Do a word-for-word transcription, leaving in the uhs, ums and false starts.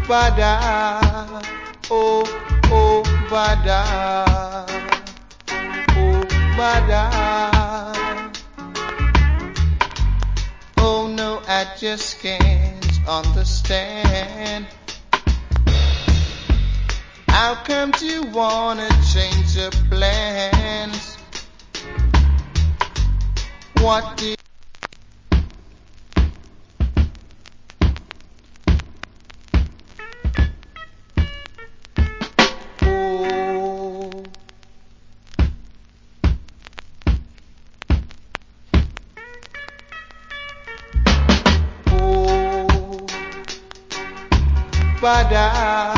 Bada, oh, oh, bada, oh, bada. Oh no, I just can't understand. How come you wanna change your plans? What did oh, oh, bada.